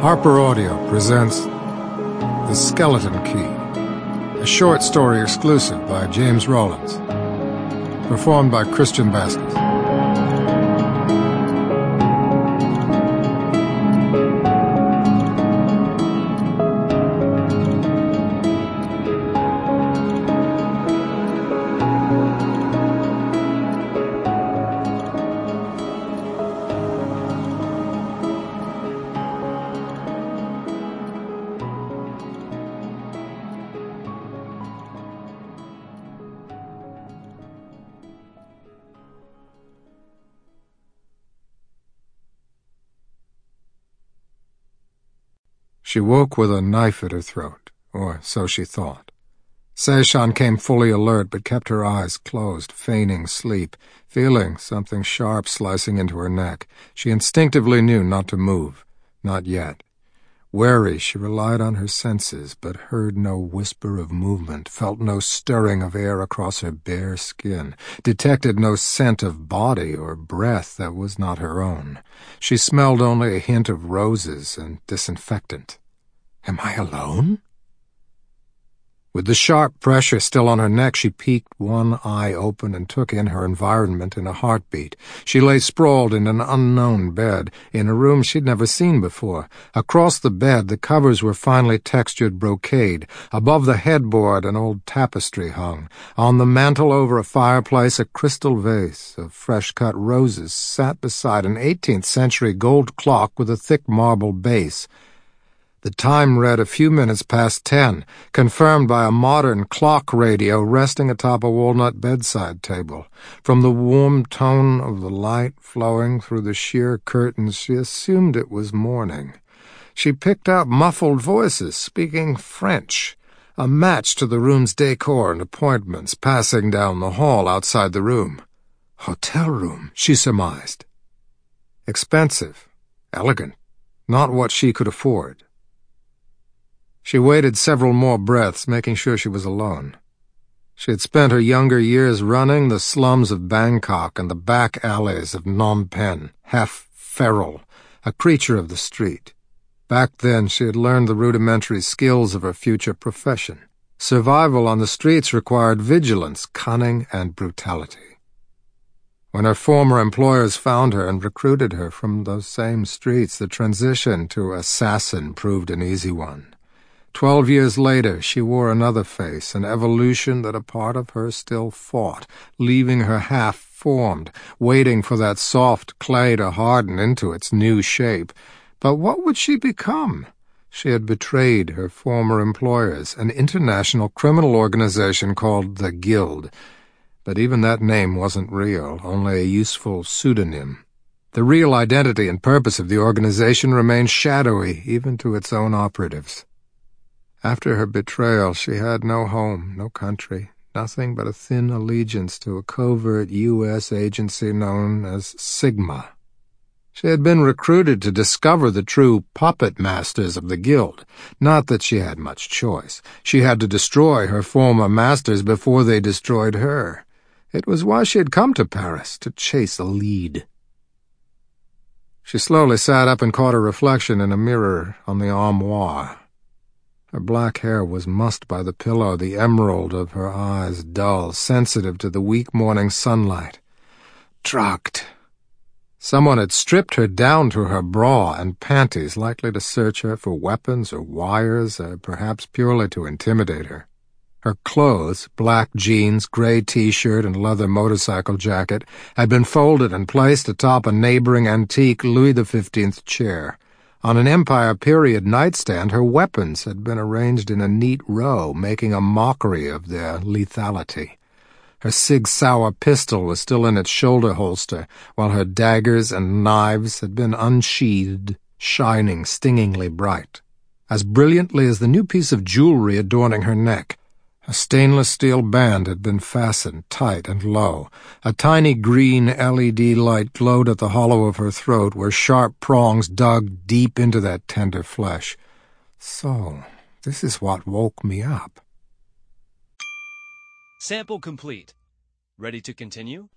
Harper Audio presents The Skeleton Key, a short story exclusive by James Rollins, performed by Christian Vasquez. She woke with a knife at her throat, or so she thought. Seshan came fully alert but kept her eyes closed, feigning sleep, feeling something sharp slicing into her neck. She instinctively knew not to move, not yet. Wary, she relied on her senses, but heard no whisper of movement, felt no stirring of air across her bare skin, detected no scent of body or breath that was not her own. She smelled only a hint of roses and disinfectant. Am I alone? With the sharp pressure still on her neck, she peeked one eye open and took in her environment in a heartbeat. She lay sprawled in an unknown bed, in a room she'd never seen before. Across the bed, the covers were finely textured brocade. Above the headboard, an old tapestry hung. On the mantel over a fireplace, a crystal vase of fresh-cut roses sat beside an 18th-century gold clock with a thick marble base. The time read a few minutes past 10, confirmed by a modern clock radio resting atop a walnut bedside table. From the warm tone of the light flowing through the sheer curtains, she assumed it was morning. She picked out muffled voices speaking French, a match to the room's decor and appointments passing down the hall outside the room. Hotel room, she surmised. Expensive, elegant, not what she could afford. She waited several more breaths, making sure she was alone. She had spent her younger years running the slums of Bangkok and the back alleys of Phnom Penh, half feral, a creature of the street. Back then she had learned the rudimentary skills of her future profession. Survival on the streets required vigilance, cunning, and brutality. When her former employers found her and recruited her from those same streets, the transition to assassin proved an easy one. 12 years later, she wore another face, an evolution that a part of her still fought, leaving her half-formed, waiting for that soft clay to harden into its new shape. But what would she become? She had betrayed her former employers, an international criminal organization called the Guild. But even that name wasn't real, only a useful pseudonym. The real identity and purpose of the organization remained shadowy, even to its own operatives. After her betrayal, she had no home, no country, nothing but a thin allegiance to a covert U.S. agency known as Sigma. She had been recruited to discover the true puppet masters of the Guild. Not that she had much choice. She had to destroy her former masters before they destroyed her. It was why she had come to Paris, to chase a lead. She slowly sat up and caught her reflection in a mirror on the armoire. Her black hair was mussed by the pillow, the emerald of her eyes dull, sensitive to the weak morning sunlight. Drugged. Someone had stripped her down to her bra and panties, likely to search her for weapons or wires, or perhaps purely to intimidate her. Her clothes, black jeans, gray T-shirt, and leather motorcycle jacket, had been folded and placed atop a neighboring antique Louis XV chair. On an Empire period nightstand, her weapons had been arranged in a neat row, making a mockery of their lethality. Her Sig Sauer pistol was still in its shoulder holster, while her daggers and knives had been unsheathed, shining stingingly bright, as brilliantly as the new piece of jewelry adorning her neck. A stainless steel band had been fastened tight and low. A tiny green LED light glowed at the hollow of her throat, where sharp prongs dug deep into that tender flesh. So, this is what woke me up. Sample complete. Ready to continue?